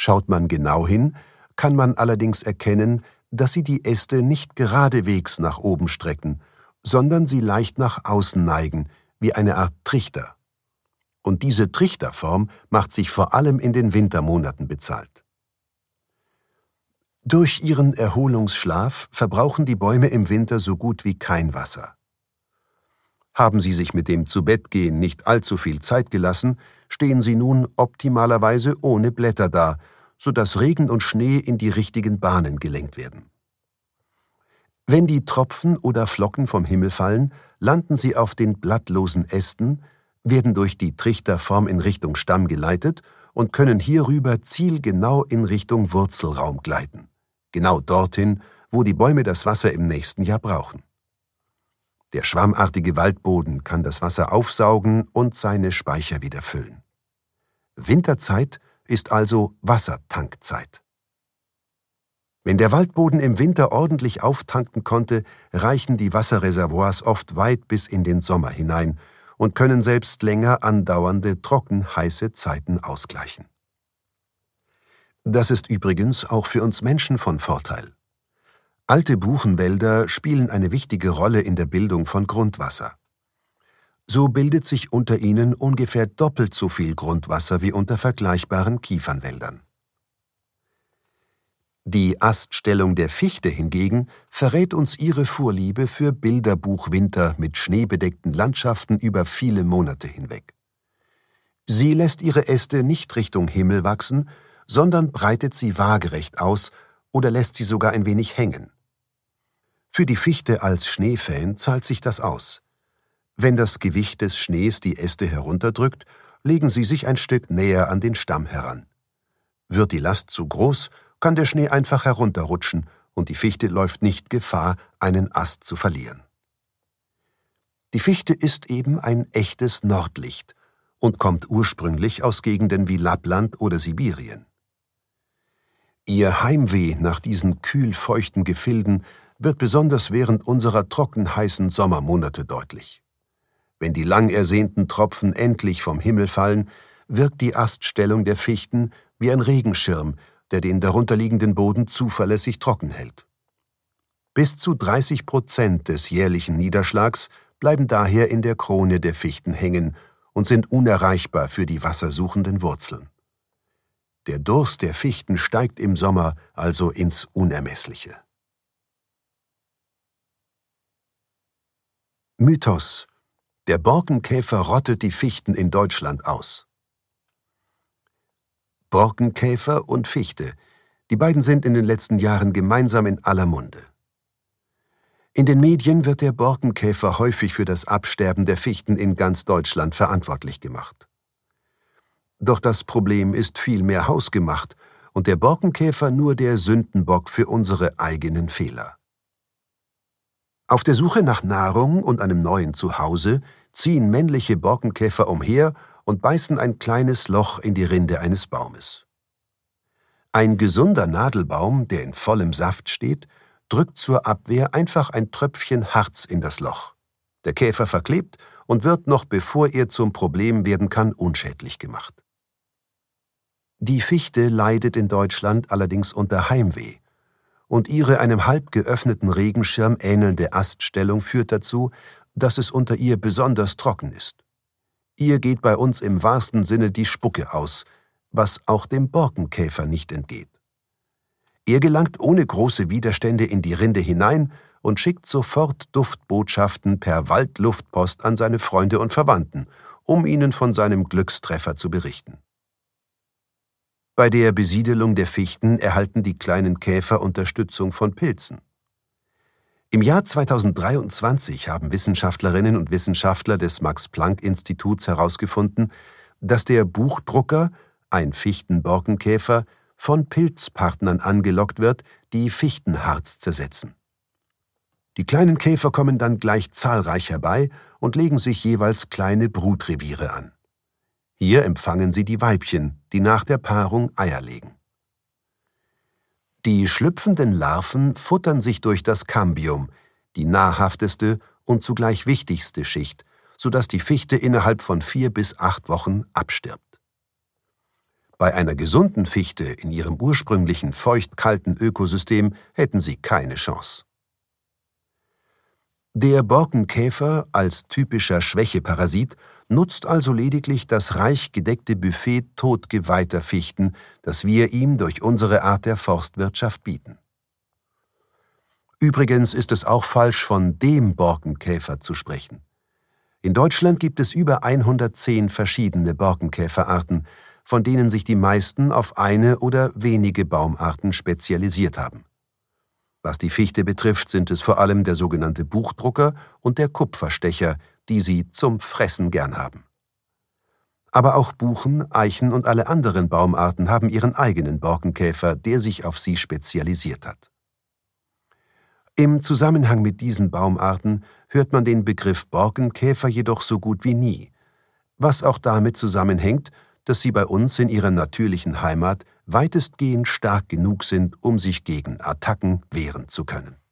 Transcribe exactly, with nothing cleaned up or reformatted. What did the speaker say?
Schaut man genau hin, kann man allerdings erkennen, dass sie die Äste nicht geradewegs nach oben strecken, sondern sie leicht nach außen neigen, wie eine Art Trichter. Und diese Trichterform macht sich vor allem in den Wintermonaten bezahlt. Durch ihren Erholungsschlaf verbrauchen die Bäume im Winter so gut wie kein Wasser. Haben sie sich mit dem Zubettgehen nicht allzu viel Zeit gelassen, stehen sie nun optimalerweise ohne Blätter da, sodass Regen und Schnee in die richtigen Bahnen gelenkt werden. Wenn die Tropfen oder Flocken vom Himmel fallen, landen sie auf den blattlosen Ästen, werden durch die Trichterform in Richtung Stamm geleitet und können hierüber zielgenau in Richtung Wurzelraum gleiten, genau dorthin, wo die Bäume das Wasser im nächsten Jahr brauchen. Der schwammartige Waldboden kann das Wasser aufsaugen und seine Speicher wieder füllen. Winterzeit ist also Wassertankzeit. Wenn der Waldboden im Winter ordentlich auftanken konnte, reichen die Wasserreservoirs oft weit bis in den Sommer hinein und können selbst länger andauernde trockenheiße Zeiten ausgleichen. Das ist übrigens auch für uns Menschen von Vorteil. Alte Buchenwälder spielen eine wichtige Rolle in der Bildung von Grundwasser. So bildet sich unter ihnen ungefähr doppelt so viel Grundwasser wie unter vergleichbaren Kiefernwäldern. Die Aststellung der Fichte hingegen verrät uns ihre Vorliebe für Bilderbuchwinter mit schneebedeckten Landschaften über viele Monate hinweg. Sie lässt ihre Äste nicht Richtung Himmel wachsen, sondern breitet sie waagerecht aus oder lässt sie sogar ein wenig hängen. Für die Fichte als Schneefän zahlt sich das aus. Wenn das Gewicht des Schnees die Äste herunterdrückt, legen sie sich ein Stück näher an den Stamm heran. Wird die Last zu groß, kann der Schnee einfach herunterrutschen und die Fichte läuft nicht Gefahr, einen Ast zu verlieren. Die Fichte ist eben ein echtes Nordlicht und kommt ursprünglich aus Gegenden wie Lappland oder Sibirien. Ihr Heimweh nach diesen kühl-feuchten Gefilden wird besonders während unserer trockenheißen Sommermonate deutlich. Wenn die lang ersehnten Tropfen endlich vom Himmel fallen, wirkt die Aststellung der Fichten wie ein Regenschirm, der den darunterliegenden Boden zuverlässig trocken hält. Bis zu dreißig Prozent des jährlichen Niederschlags bleiben daher in der Krone der Fichten hängen und sind unerreichbar für die wassersuchenden Wurzeln. Der Durst der Fichten steigt im Sommer also ins Unermessliche. Mythos: Der Borkenkäfer rottet die Fichten in Deutschland aus. Borkenkäfer und Fichte, die beiden sind in den letzten Jahren gemeinsam in aller Munde. In den Medien wird der Borkenkäfer häufig für das Absterben der Fichten in ganz Deutschland verantwortlich gemacht. Doch das Problem ist vielmehr hausgemacht und der Borkenkäfer nur der Sündenbock für unsere eigenen Fehler. Auf der Suche nach Nahrung und einem neuen Zuhause ziehen männliche Borkenkäfer umher und beißen ein kleines Loch in die Rinde eines Baumes. Ein gesunder Nadelbaum, der in vollem Saft steht, drückt zur Abwehr einfach ein Tröpfchen Harz in das Loch. Der Käfer verklebt und wird noch bevor er zum Problem werden kann, unschädlich gemacht. Die Fichte leidet in Deutschland allerdings unter Heimweh, und ihre einem halb geöffneten Regenschirm ähnelnde Aststellung führt dazu, dass es unter ihr besonders trocken ist. Ihr geht bei uns im wahrsten Sinne die Spucke aus, was auch dem Borkenkäfer nicht entgeht. Er gelangt ohne große Widerstände in die Rinde hinein und schickt sofort Duftbotschaften per Waldluftpost an seine Freunde und Verwandten, um ihnen von seinem Glückstreffer zu berichten. Bei der Besiedelung der Fichten erhalten die kleinen Käfer Unterstützung von Pilzen. Im Jahr zweitausenddreiundzwanzig haben Wissenschaftlerinnen und Wissenschaftler des Max-Planck-Instituts herausgefunden, dass der Buchdrucker, ein Fichtenborkenkäfer, von Pilzpartnern angelockt wird, die Fichtenharz zersetzen. Die kleinen Käfer kommen dann gleich zahlreich herbei und legen sich jeweils kleine Brutreviere an. Hier empfangen sie die Weibchen, die nach der Paarung Eier legen. Die schlüpfenden Larven futtern sich durch das Kambium, die nahrhafteste und zugleich wichtigste Schicht, sodass die Fichte innerhalb von vier bis acht Wochen abstirbt. Bei einer gesunden Fichte in ihrem ursprünglichen feucht-kalten Ökosystem hätten sie keine Chance. Der Borkenkäfer als typischer Schwächeparasit nutzt also lediglich das reich gedeckte Buffet totgeweihter Fichten, das wir ihm durch unsere Art der Forstwirtschaft bieten. Übrigens ist es auch falsch, von dem Borkenkäfer zu sprechen. In Deutschland gibt es über hundertzehn verschiedene Borkenkäferarten, von denen sich die meisten auf eine oder wenige Baumarten spezialisiert haben. Was die Fichte betrifft, sind es vor allem der sogenannte Buchdrucker und der Kupferstecher, die sie zum Fressen gern haben. Aber auch Buchen, Eichen und alle anderen Baumarten haben ihren eigenen Borkenkäfer, der sich auf sie spezialisiert hat. Im Zusammenhang mit diesen Baumarten hört man den Begriff Borkenkäfer jedoch so gut wie nie, was auch damit zusammenhängt, dass sie bei uns in ihrer natürlichen Heimat weitestgehend stark genug sind, um sich gegen Attacken wehren zu können.